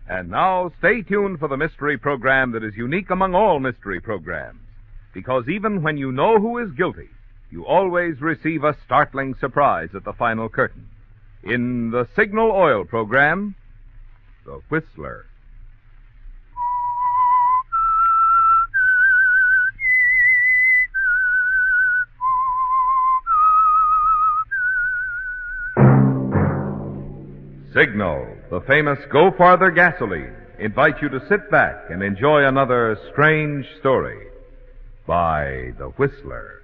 And now, stay tuned for the mystery program that is unique among all mystery programs. Because even when you know who is guilty, you always receive a startling surprise at the final curtain. In the Signal Oil program, The Whistler. Signal, the famous Go Farther gasoline, invites you to sit back and enjoy another strange story by The Whistler.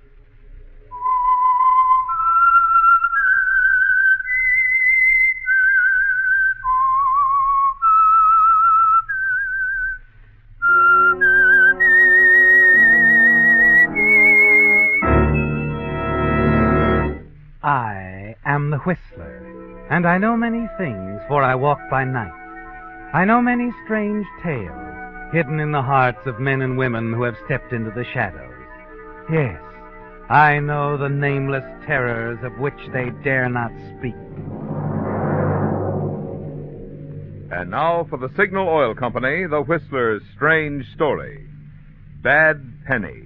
I am the Whistler, and I know many things, for I walk by night. I know many strange tales, hidden in the hearts of men and women who have stepped into the shadows. Yes, I know the nameless terrors of which they dare not speak. And now for the Signal Oil Company, The Whistler's strange story, Bad Penny.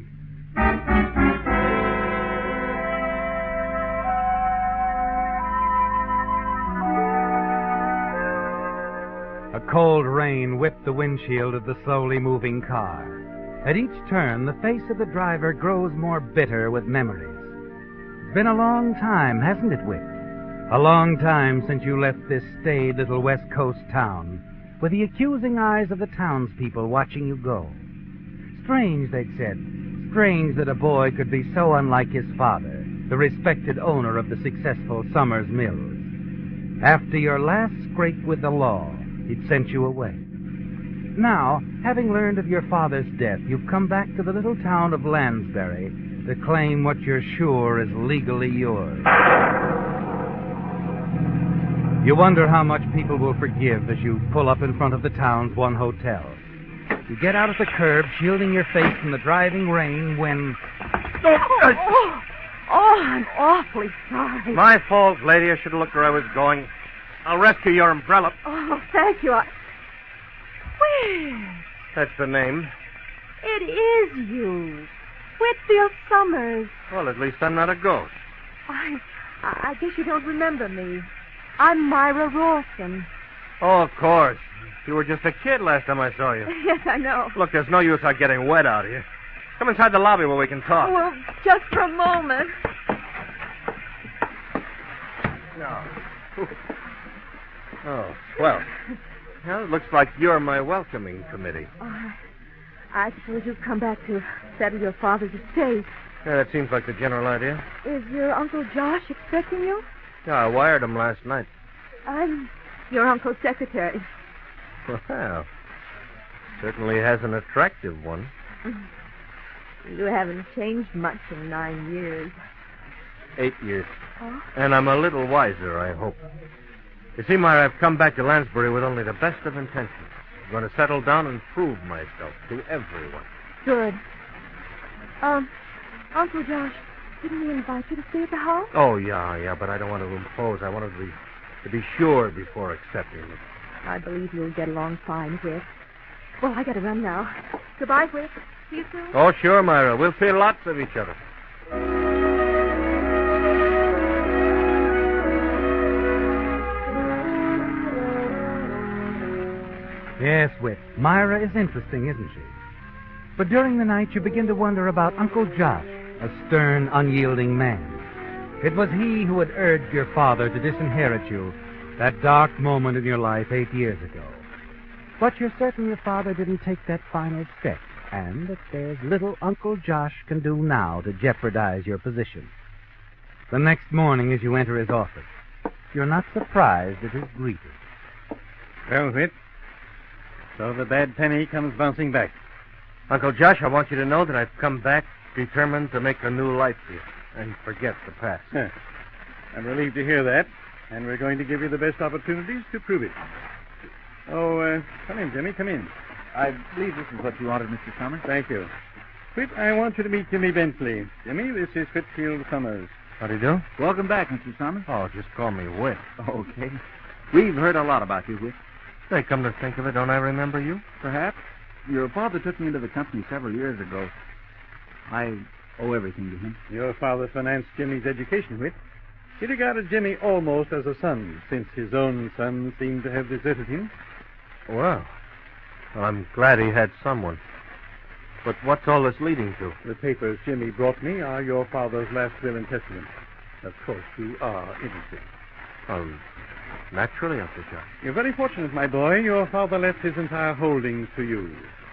A cold rain whipped the windshield of the slowly moving car. At each turn, the face of the driver grows more bitter with memories. It's been a long time, hasn't it, Whit? A long time since you left this staid little West Coast town, with the accusing eyes of the townspeople watching you go. Strange, they'd said, strange that a boy could be so unlike his father, the respected owner of the successful Summers Mills. After your last scrape with the law, he'd sent you away. Now, having learned of your father's death, you've come back to the little town of Lansbury to claim what you're sure is legally yours. You wonder how much people will forgive as you pull up in front of the town's one hotel. You get out at the curb, shielding your face from the driving rain when... I'm awfully sorry. My fault, lady. I should have looked where I was going. I'll rescue your umbrella. Oh, thank you. Where? That's the name. It is you. Whitfield Summers. Well, at least I'm not a ghost. I guess you don't remember me. I'm Myra Rawson. Oh, of course. You were just a kid last time I saw you. Yes, I know. Look, there's no use out getting wet out here. Come inside the lobby where we can talk. Well, just for a moment. No. Oh, swell. Well, it looks like you're my welcoming committee. I suppose you've come back to settle your father's estate. Yeah, that seems like the general idea. Is your Uncle Josh expecting you? Yeah, I wired him last night. I'm your uncle's secretary. Well, certainly has an attractive one. You haven't changed much in 9 years. 8 years. Oh? And I'm a little wiser, I hope. You see, Myra, I've come back to Lansbury with only the best of intentions. I'm going to settle down and prove myself to everyone. Good. Uncle Josh, didn't he invite you to stay at the house? Oh, yeah, but I don't want to impose. I wanted to be sure before accepting it. I believe you'll get along fine, Whit. Well, I got to run now. Goodbye, Whit. See you soon. Oh, sure, Myra. We'll see lots of each other. Yes, Whit, Myra is interesting, isn't she? But during the night, you begin to wonder about Uncle Josh, a stern, unyielding man. It was he who had urged your father to disinherit you that dark moment in your life 8 years ago. But you're certain your father didn't take that final step, and that there's little Uncle Josh can do now to jeopardize your position. The next morning, as you enter his office, you're not surprised at his greeting. Well, Whit, so the bad penny comes bouncing back. Uncle Josh, I want you to know that I've come back determined to make a new life here and forget the past. I'm relieved to hear that, and we're going to give you the best opportunities to prove it. Oh, come in, Jimmy, come in. I believe this is what you wanted, Mr. Summers. Thank you. Whit, I want you to meet Jimmy Bentley. Jimmy, this is Whitfield Summers. How do you do? Welcome back, Mr. Summers. Oh, just call me Whit. Okay. We've heard a lot about you, Whit. Say, come to think of it, don't I remember you? Perhaps. Your father took me into the company several years ago. I owe everything to him. Your father financed Jimmy's education, Whit. He regarded Jimmy almost as a son, since his own son seemed to have deserted him. Well, I'm glad he had someone. But what's all this leading to? The papers Jimmy brought me are your father's last will and testament. Of course, you are interested. Oh, naturally, Uncle Josh. You're very fortunate, my boy. Your father left his entire holdings to you.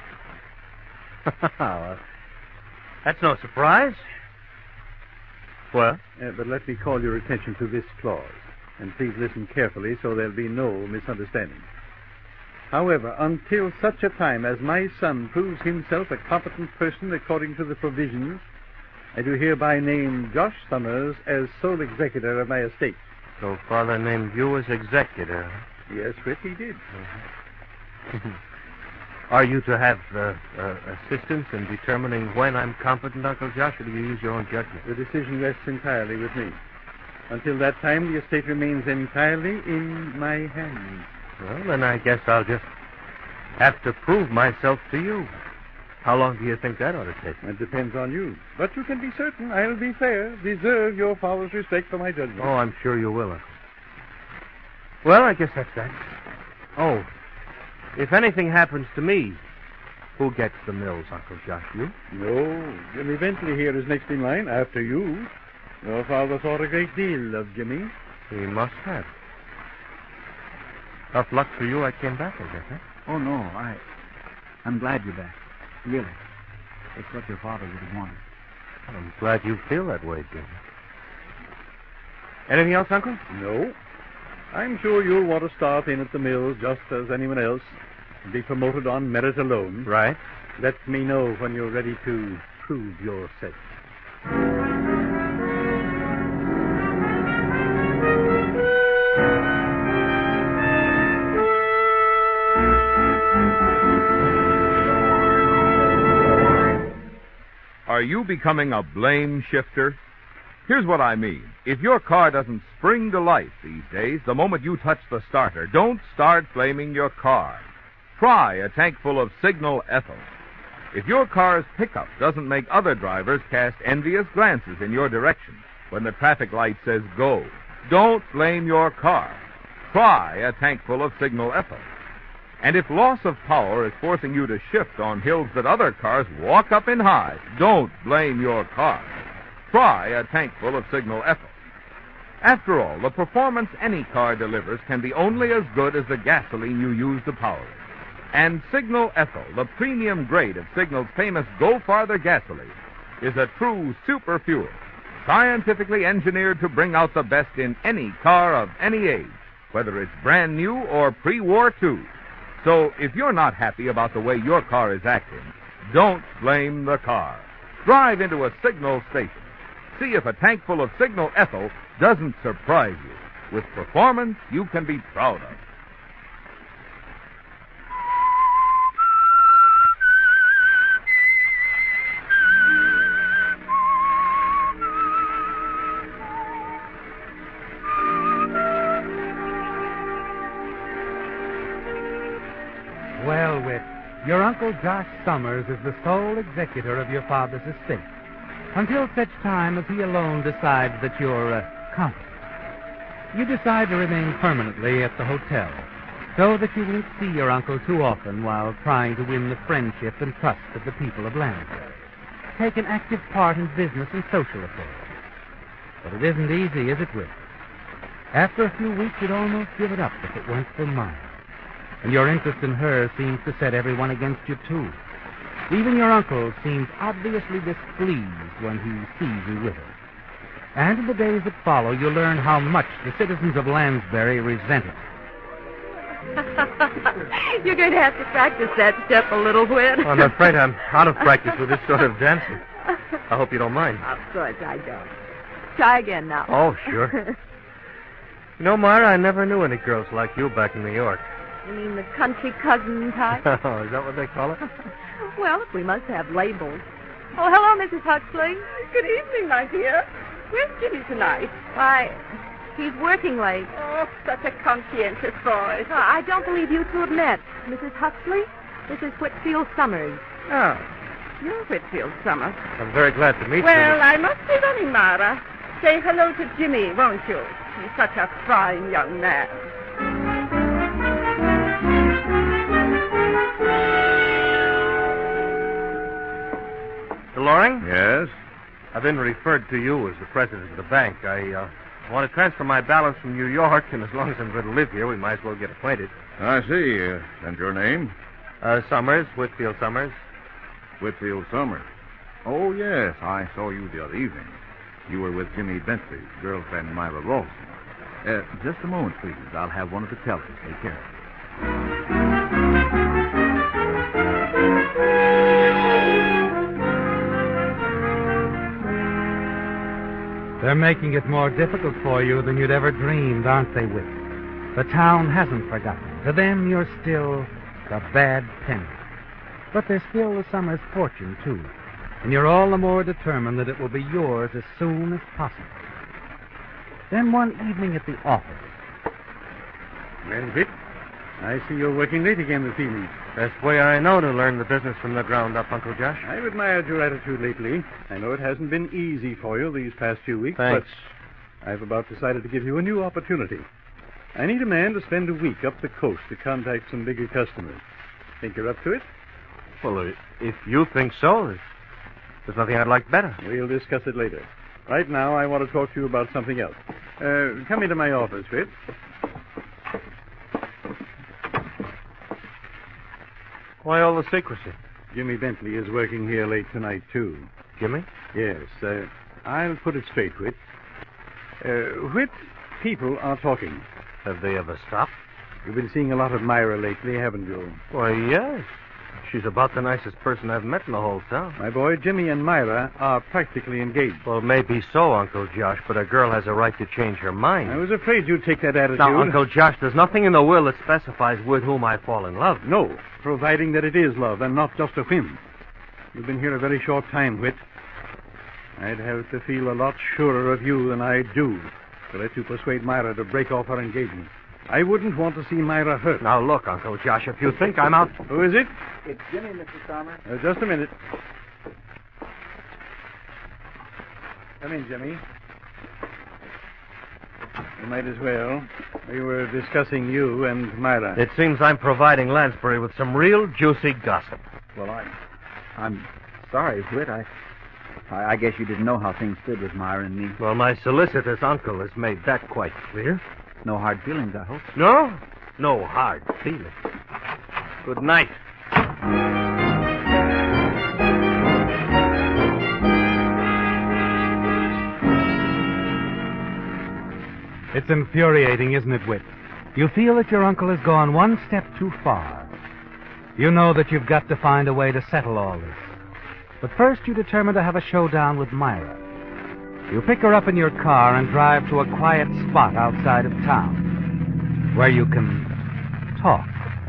That's no surprise. Well? But let me call your attention to this clause. And please listen carefully so there'll be no misunderstanding. However, until such a time as my son proves himself a competent person according to the provisions, I do hereby name Josh Summers as sole executor of my estate. So Father named you as executor? Yes, Whit, he did. Are you to have assistance in determining when I'm competent, Uncle Josh, or do you use your own judgment? The decision rests entirely with me. Until that time, the estate remains entirely in my hands. Well, then I guess I'll just have to prove myself to you. How long do you think that ought to take? It depends on you. But you can be certain I'll be fair, deserve your father's respect for my judgment. Oh, I'm sure you will, Uncle. Well, I guess that's that. Oh, if anything happens to me, who gets the mills, Uncle Josh? You? No, Jimmy Bentley here is next in line after you. Your father thought a great deal of Jimmy. He must have. Tough luck for you I came back, I guess, huh? Oh, no, I'm glad you're back. Really. It's what your father would have wanted. I'm glad you feel that way, Jimmy. Anything else, Uncle? No. I'm sure you'll want to start in at the mills just as anyone else and be promoted on merit alone. Right. Let me know when you're ready to prove yourself. Are you becoming a blame shifter? Here's what I mean. If your car doesn't spring to life these days, the moment you touch the starter, don't start blaming your car. Try a tank full of Signal Ethyl. If your car's pickup doesn't make other drivers cast envious glances in your direction when the traffic light says go, don't blame your car. Try a tank full of Signal Ethyl. And if loss of power is forcing you to shift on hills that other cars walk up in high, don't blame your car. Try a tank full of Signal Ethyl. After all, the performance any car delivers can be only as good as the gasoline you use to power it. And Signal Ethyl, the premium grade of Signal's famous Go Farther gasoline, is a true super fuel, scientifically engineered to bring out the best in any car of any age, whether it's brand new or pre-war too. So if you're not happy about the way your car is acting, don't blame the car. Drive into a Signal station. See if a tank full of Signal Ethyl doesn't surprise you with performance you can be proud of. Well, Whit, your Uncle Josh Summers is the sole executor of your father's estate until such time as he alone decides that you're competent. You decide to remain permanently at the hotel so that you won't see your uncle too often while trying to win the friendship and trust of the people of Lansbury. Take an active part in business and social affairs. But it isn't easy, is it, Whit? After a few weeks, you'd almost give it up if it weren't for Maya. And your interest in her seems to set everyone against you, too. Even your uncle seems obviously displeased when he sees you with her. And in the days that follow, you'll learn how much the citizens of Lansbury resent it. You're going to have to practice that step a little, Whit. I'm afraid I'm out of practice with this sort of dancing. I hope you don't mind. Of course I don't. Try again now. Oh, sure. You know, Myra, I never knew any girls like you back in New York. You mean the country cousin type? Oh, is that what they call it? Well, we must have labels. Oh, hello, Mrs. Huxley. Good evening, my dear. Where's Jimmy tonight? Why, He's working late. Oh, such a conscientious boy. I don't believe you two have met. Mrs. Huxley, this is Whitfield Summers. Oh, you're Whitfield Summers. I'm very glad to meet Well, you. I must be running, Myra. Say hello to Jimmy, won't you? He's such a fine young man. Mr. Loring? Yes? I've been referred to you as the president of the bank. I want to transfer my balance from New York, and as long as I'm going to live here, we might as well get acquainted. I see. And your name? Summers, Whitfield Summers. Whitfield Summers. Oh, yes. I saw you the other evening. You were with Jimmy Bentley's girlfriend, Myra Ralston. Just a moment, please. I'll have one of the tellers take care of it. They're making it more difficult for you than you'd ever dreamed, aren't they, Whit? The town hasn't forgotten. To them, you're still the bad penny. But there's still the Summers fortune, too. And you're all the more determined that it will be yours as soon as possible. Then one evening at the office. Well, Vic, I see you're working late again this evening. Best way I know to learn the business from the ground up, Uncle Josh. I've admired your attitude lately. I know it hasn't been easy for you these past few weeks, Thanks. but I've about decided to give you a new opportunity. I need a man to spend a week up the coast to contact some bigger customers. Think you're up to it? Well, if you think so, there's nothing I'd like better. We'll discuss it later. Right now, I want to talk to you about something else. Come into my office, Fitz. Why all the secrecy? Jimmy Bentley is working here late tonight, too. Jimmy? Yes, I'll put it straight, Whit. Whit, people are talking. Have they ever stopped? You've been seeing a lot of Myra lately, haven't you? Why, yes. She's about the nicest person I've met in the whole town. My boy, Jimmy and Myra are practically engaged. Well, maybe so, Uncle Josh, but a girl has a right to change her mind. I was afraid you'd take that attitude. Now, Uncle Josh, there's nothing in the will that specifies with whom I fall in love. No, providing that it is love and not just a whim. You've been here a very short time, Whit. I'd have to feel a lot surer of you than I do to let you persuade Myra to break off her engagement. I wouldn't want to see Myra hurt. Now, look, Uncle Josh, if you think I'm out... Who is it? It's Jimmy, Mr. Summers. Just a minute. Come in, Jimmy. You might as well. We were discussing you and Myra. It seems I'm providing Lansbury with some real juicy gossip. Well, I'm sorry, Whit. I guess you didn't know how things stood with Myra and me. Well, my solicitor's uncle has made that quite clear. No hard feelings, I hope. No? No hard feelings. Good night. It's infuriating, isn't it, Whit? You feel that your uncle has gone one step too far. You know that you've got to find a way to settle all this. But first you determine to have a showdown with Myra. You pick her up in your car and drive to a quiet spot outside of town where you can talk.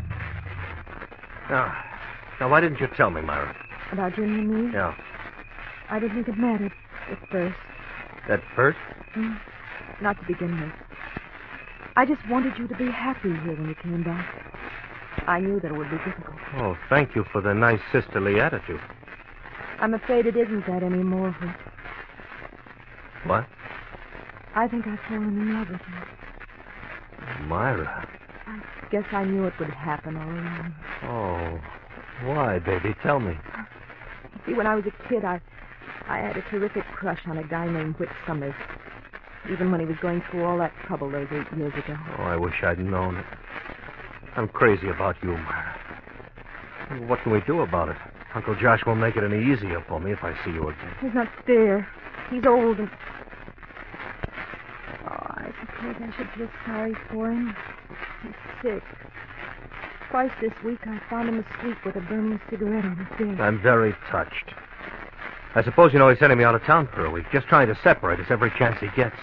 Now, why didn't you tell me, Myra? About Jimmy and me? Yeah. I didn't think it mattered at first. At first? Not to begin with. I just wanted you to be happy here when you came back. I knew that it would be difficult. Oh, thank you for the nice sisterly attitude. I'm afraid it isn't that anymore, Whit. What? I think I've fallen in love with you. Myra. I guess I knew it would happen all along. Oh, why, baby? Tell me. See, when I was a kid, I had a terrific crush on a guy named Whit Summers. Even when he was going through all that trouble those 8 years ago. Oh, I wish I'd known it. I'm crazy about you, Myra. What can we do about it? Uncle Josh won't make it any easier for me if I see you again. He's not fair. He's old and... Oh, I suppose I should feel sorry for him. He's sick. Twice this week I found him asleep with a burning cigarette on his desk. I'm very touched. I suppose you know he's sending me out of town for a week, just trying to separate us every chance he gets.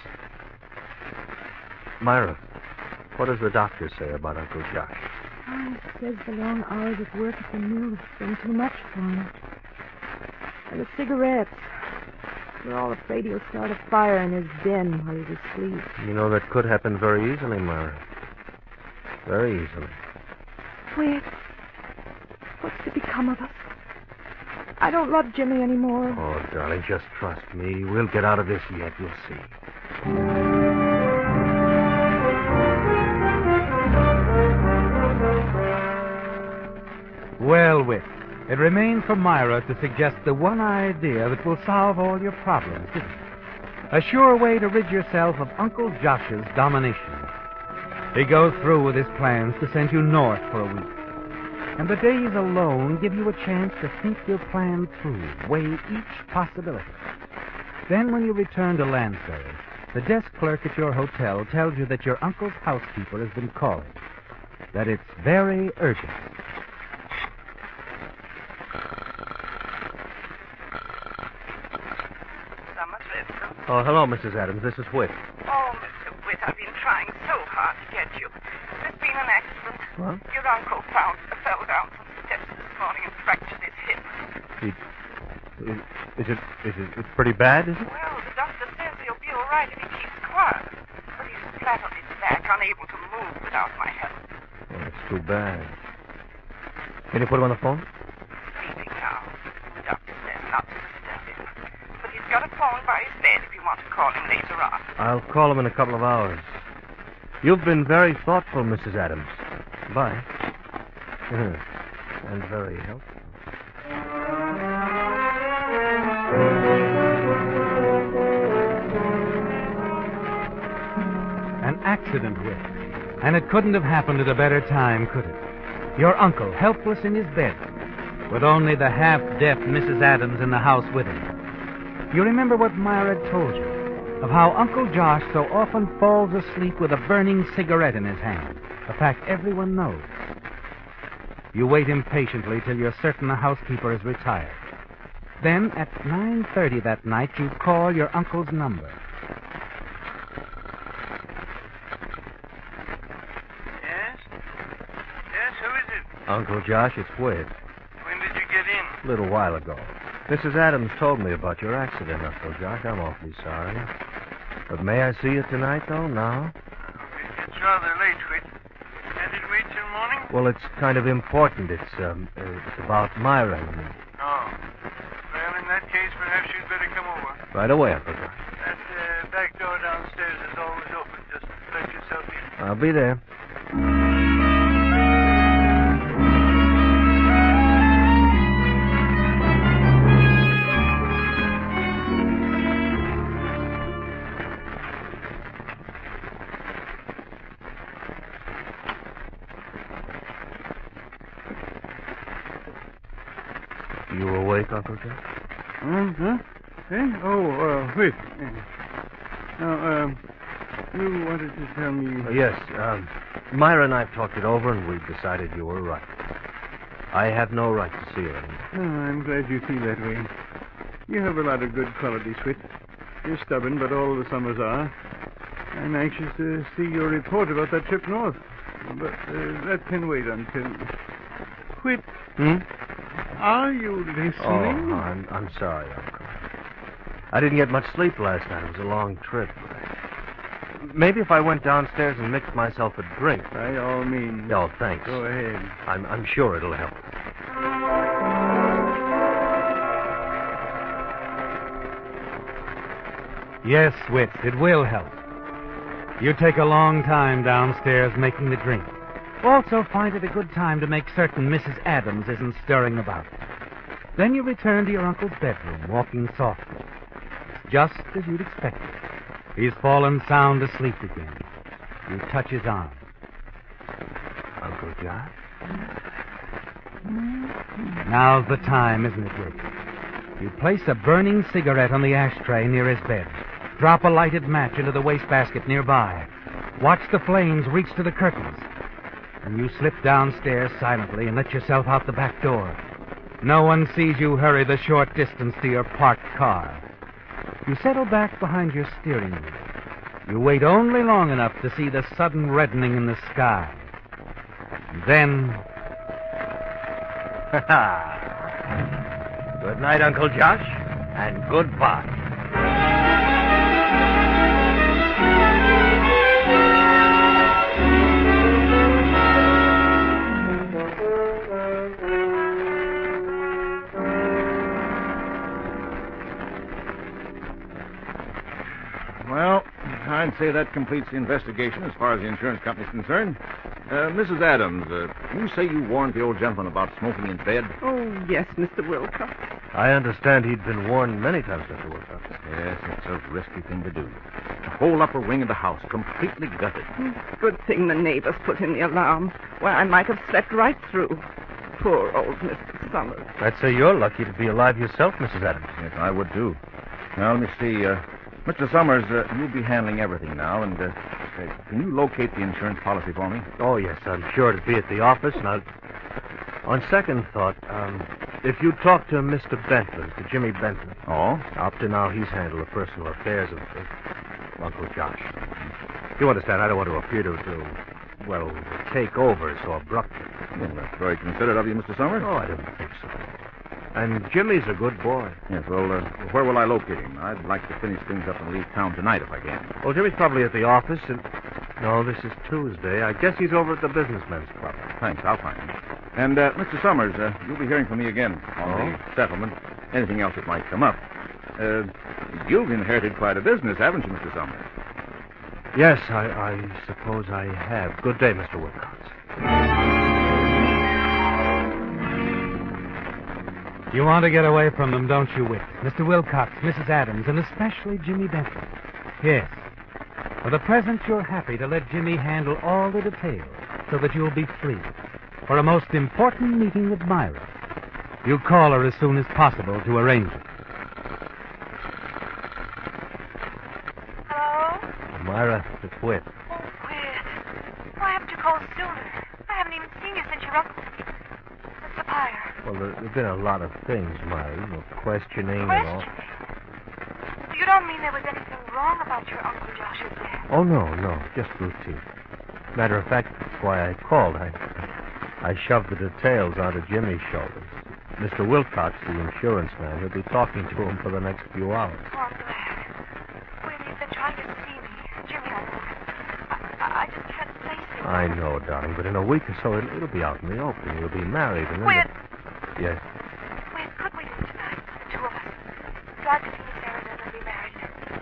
Myra, what does the doctor say about Uncle Josh? Oh, he says the long hours of work at the mill have been too much for him. And the cigarettes. We're all afraid he'll start a fire in his den while he's asleep. You know, that could happen very easily, Myra. Very easily. Whit, what's to become of us? I don't love Jimmy anymore. Oh, darling, just trust me. We'll get out of this yet. You'll see. Well, Whit, it remains for Myra to suggest the one idea that will solve all your problems, isn't it? A sure way to rid yourself of Uncle Josh's domination. He goes through with his plans to send you north for a week. And the days alone give you a chance to think your plan through, weigh each possibility. Then when you return to Lansbury, the desk clerk at your hotel tells you that your uncle's housekeeper has been calling, that it's very urgent. Oh, hello, Mrs. Adams. This is Whit. Oh, Mr. Whit, I've been trying so hard to get you. There's been an accident. What? Your uncle fell down from the steps this morning and fractured his hip. It's pretty bad, is it? Well, the doctor says he'll be all right if he keeps quiet. But he's flat on his back, unable to move without my help. Oh, it's too bad. Can you put him on the phone? Sleeping now. The doctor says not to disturb him. But he's got a phone by his bed if you want to call him later on. I'll call him in a couple of hours. You've been very thoughtful, Mrs. Adams. Bye. And very helpful. An accident, Whit. And it couldn't have happened at a better time, could it? Your uncle, helpless in his bed, with only the half-deaf Mrs. Adams in the house with him. You remember what Myra told you, of how Uncle Josh so often falls asleep with a burning cigarette in his hand, a fact everyone knows. You wait impatiently till you're certain the housekeeper is retired. Then, at 9:30 that night, you call your uncle's number. Yes? Yes, who is it? Uncle Josh, it's Whit. When did you get in? A little while ago. Mrs. Adams told me about your accident, Uncle Josh. I'm awfully sorry. But may I see you tonight, though, now? It's rather late, Whit. Can't it wait till morning? Well, it's kind of important. It's about Myra and me. Oh. Well, in that case, perhaps you'd better come over. Right away, Uncle Josh. That back door downstairs is always open. Just let yourself in. I'll be there. You awake, Uncle Josh? Huh? Eh? Oh, Whit. Now, you wanted to tell me... Yes, Myra and I've talked it over, and we've decided you were right. I have no right to see her anymore. Oh, I'm glad you feel that way. You have a lot of good qualities, Whit. You're stubborn, but all the Summers are. I'm anxious to see your report about that trip north. But that can wait until... Whit, are you listening? Oh, I'm sorry, Uncle. I didn't get much sleep last night. It was a long trip. Maybe if I went downstairs and mixed myself a drink. By all means. Oh, thanks. Go ahead. I'm sure it'll help. Yes, Whit, it will help. You take a long time downstairs making the drink. Also find it a good time to make certain Mrs. Adams isn't stirring about. Then you return to your uncle's bedroom, walking softly. It's just as you'd expected. He's fallen sound asleep again. You touch his arm. Uncle Josh? Now's the time, isn't it, Whit? You place a burning cigarette on the ashtray near his bed. Drop a lighted match into the wastebasket nearby. Watch the flames reach to the curtains. And you slip downstairs silently and let yourself out the back door. No one sees you hurry the short distance to your parked car. You settle back behind your steering wheel. You wait only long enough to see the sudden reddening in the sky. And then... Good night, Uncle Josh, and goodbye. I'd say that completes the investigation as far as the insurance company's concerned. Mrs. Adams, you say you warned the old gentleman about smoking in bed? Oh, yes, Mr. Wilcox. I understand he'd been warned many times, Mr. Wilcox. Yes, it's a risky thing to do. The whole upper wing of the house completely gutted. Good thing the neighbors put in the alarm. Well, I might have slept right through. Poor old Mr. Summers. I'd say you're lucky to be alive yourself, Mrs. Adams. Yes, I would too. Now, let me see. Mr. Summers, you'll be handling everything now, and can you locate the insurance policy for me? Oh, yes, I'm sure it'd be at the office, and on second thought, if you talk to Mr. Bentley, to Jimmy Bentley. Oh? Up to now, he's handled the personal affairs of Uncle Josh. You understand, I don't want to appear to take over so abruptly. Well, that's very considerate of you, Mr. Summers. Oh, I don't think so. And Jimmy's a good boy. Yes, well, where will I locate him? I'd like to finish things up and leave town tonight if I can. Well, Jimmy's probably at the office, and... No, this is Tuesday. I guess he's over at the Businessmen's Club. Thanks, I'll find him. And, Mr. Summers, you'll be hearing from me again on the settlement. Anything else that might come up. You've inherited quite a business, haven't you, Mr. Summers? Yes, I suppose I have. Good day, Mr. Wilcox. You want to get away from them, don't you, Whit? Mr. Wilcox, Mrs. Adams, and especially Jimmy Bentley. Yes. For the present, you're happy to let Jimmy handle all the details so that you'll be free for a most important meeting with Myra. You call her as soon as possible to arrange it. Hello? Myra, it's Whit. Oh, Whit. Why haven't you called sooner? I haven't even seen you since your uncle... What's the fire? Well, there's been a lot of things, Myra. You know, questioning and all. Questioning? You don't mean there was anything wrong about your Uncle Josh's death? Oh, no, just routine. Matter of fact, that's why I called. I shoved the details onto Jimmy's shoulders. Mr. Wilcox, the insurance man, will be talking to him for the next few hours. Oh, I'm glad. Will, you've been trying to see me. Jimmy, I just can't face it. I know, darling, but in a week or so, it'll be out in the open. You'll be married, and then... Whit! Yes? Whit, could we do tonight, the two of us? Drive to Phoenix, Arizona, and be married.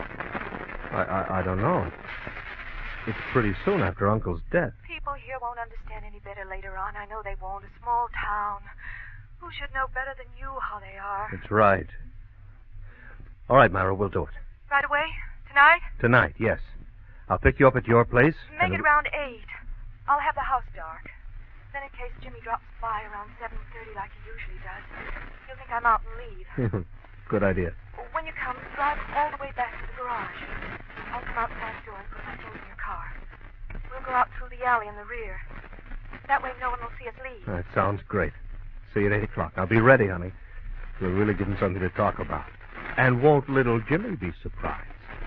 I don't know. It's pretty soon after Uncle's death. People here won't understand any better later on. I know they won't. A small town. Who should know better than you how they are? That's right. All right, Myra, we'll do it. Right away? Tonight? Tonight, yes. I'll pick you up at your place. Make it around 8. I'll have the house dark. Then in case Jimmy drops by around 7:30 like he usually does, he'll think I'm out and leave. Good idea. When you come, drive all the way back to the garage. I'll come out the back door and put my things in your car. We'll go out through the alley in the rear. That way no one will see us leave. That sounds great. See you at 8 o'clock. I'll be ready, honey. We'll really give him something to talk about. And won't little Jimmy be surprised?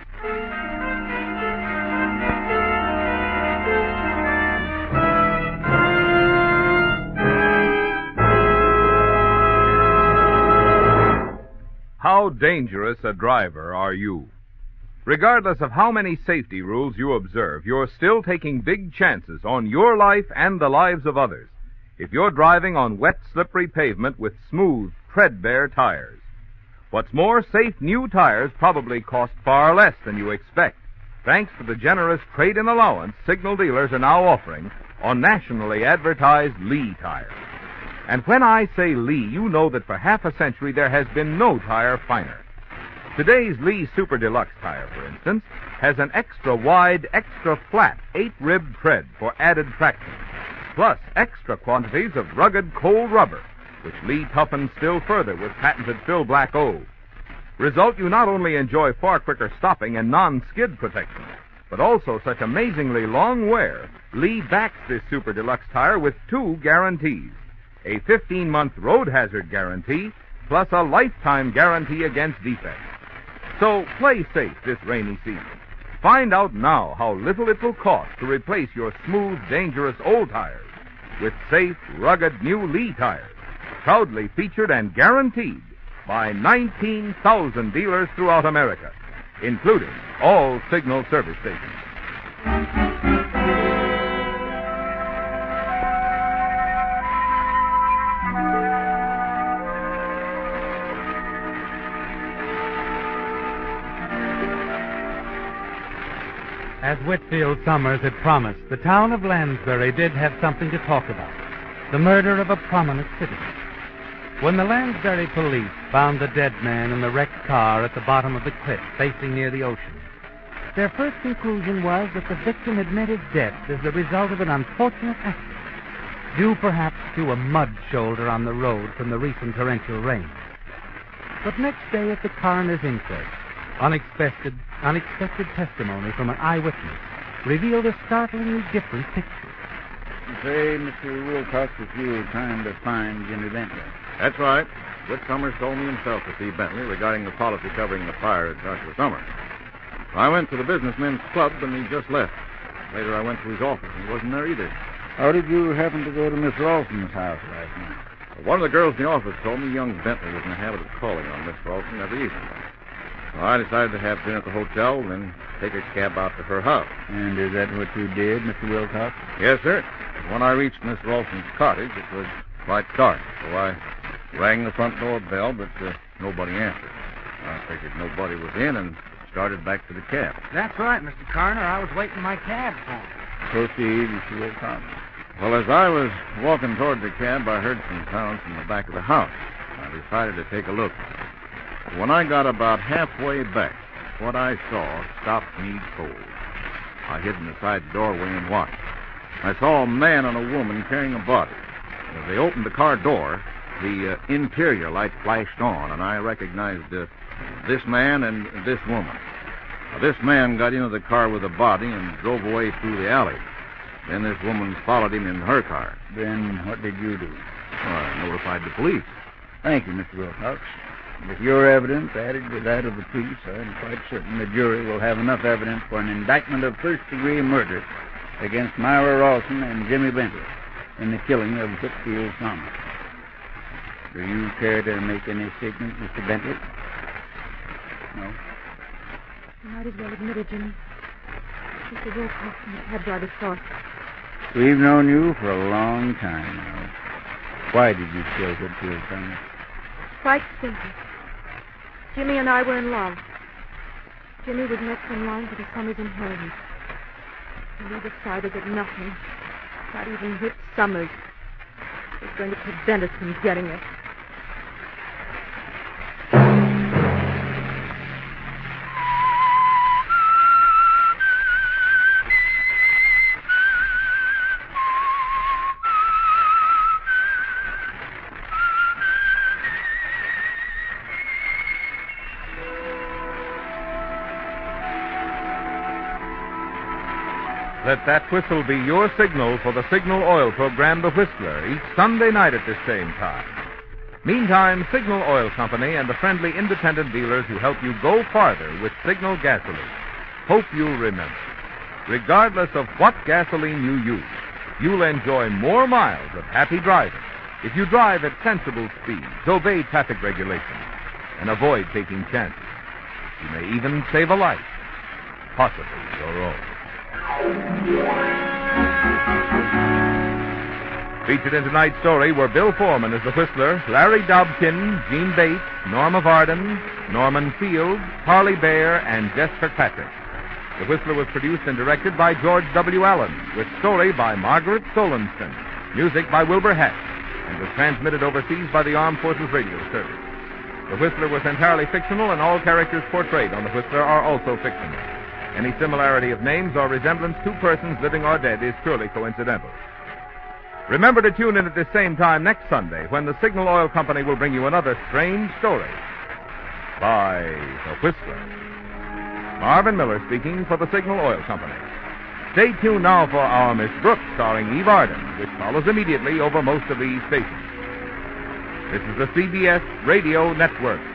How dangerous a driver are you? Regardless of how many safety rules you observe, you're still taking big chances on your life and the lives of others if you're driving on wet, slippery pavement with smooth, tread-bare tires. What's more, safe new tires probably cost far less than you expect, thanks to the generous trade-in allowance signal dealers are now offering on nationally advertised Lee tires. And when I say Lee, you know that for half a century there has been no tire finer. Today's Lee Super Deluxe tire, for instance, has an extra wide, extra flat 8-rib tread for added traction, plus extra quantities of rugged cold rubber, which Lee toughens still further with patented Phil Black O. Result, you not only enjoy far quicker stopping and non-skid protection, but also such amazingly long wear. Lee backs this Super Deluxe tire with 2 guarantees: a 15-month road hazard guarantee, plus a lifetime guarantee against defects. So play safe this rainy season. Find out now how little it will cost to replace your smooth, dangerous old tires with safe, rugged new Lee tires, proudly featured and guaranteed by 19,000 dealers throughout America, including all Signal service stations. As Whitfield Summers had promised, the town of Lansbury did have something to talk about. The murder of a prominent citizen. When the Lansbury police found the dead man in the wrecked car at the bottom of the cliff facing near the ocean, their first conclusion was that the victim had met his death as the result of an unfortunate accident, due perhaps to a mud shoulder on the road from the recent torrential rain. But next day at the coroner's inquest, unexpected testimony from an eyewitness revealed a startlingly different picture. You say, Mr. Wilcox, that you were trying to find Jimmy Bentley. That's right. Whit Summers told me himself to see Bentley regarding the policy covering the fire at Joshua Summers. I went to the businessmen's club, and he just left. Later, I went to his office, and he wasn't there either. How did you happen to go to Miss Ralston's house last night? One of the girls in the office told me young Bentley was in the habit of calling on Miss Ralston every evening. So I decided to have dinner at the hotel, and then take a cab out to her house. And is that what you did, Mr. Wilcox? Yes, sir. When I reached Miss Ralston's cottage, it was quite dark, so I rang the front door bell, but nobody answered. I figured nobody was in and started back to the cab. That's right, Mr. Coroner. I was waiting my cab for him. Proceed, Mr. Wilcox. Well, as I was walking toward the cab, I heard some sounds from the back of the house. I decided to take a look. When I got about halfway back, what I saw stopped me cold. I hid in the side doorway and watched. I saw a man and a woman carrying a body. As they opened the car door, the interior light flashed on, and I recognized this man and this woman. Now, this man got into the car with the body and drove away through the alley. Then this woman followed him in her car. Then what did you do? Well, I notified the police. Thank you, Mr. Wilcox. With your evidence added to that of the police, I'm quite certain the jury will have enough evidence for an indictment of first-degree murder against Myra Ralston and Jimmy Bentley in the killing of Whitfield Summers. Do you care to make any statement, Mr. Bentley? No? You might as well admit it, Jimmy. Mr. Wilcox and the cab driver saw us. We've known you for a long time now. Why did you kill Whitfield Summers? Quite simple. Jimmy and I were in love. Jimmy was next in line for the Summers' inheritance. And we decided that nothing, not even Whit Summers, was going to prevent us from getting it. Let that whistle be your signal for the Signal Oil program, The Whistler, each Sunday night at this same time. Meantime, Signal Oil Company and the friendly independent dealers who help you go farther with Signal gasoline hope you'll remember, regardless of what gasoline you use, you'll enjoy more miles of happy driving if you drive at sensible speeds, obey traffic regulations, and avoid taking chances. You may even save a life, possibly your own. Featured in tonight's story were Bill Foreman as the Whistler, Larry Dobkin, Gene Bates, Norma Varden, Norman Field, Harley Bear, and Jess Kirkpatrick. The Whistler was produced and directed by George W. Allen, with story by Margaret Solonston, music by Wilbur Hatch, and was transmitted overseas by the Armed Forces Radio Service. The Whistler was entirely fictional, and all characters portrayed on The Whistler are also fictional. Any similarity of names or resemblance to persons living or dead is purely coincidental. Remember to tune in at the same time next Sunday when the Signal Oil Company will bring you another strange story by The Whistler. Marvin Miller speaking for the Signal Oil Company. Stay tuned now for our Miss Brooks starring Eve Arden, which follows immediately over most of these stations. This is the CBS Radio Network.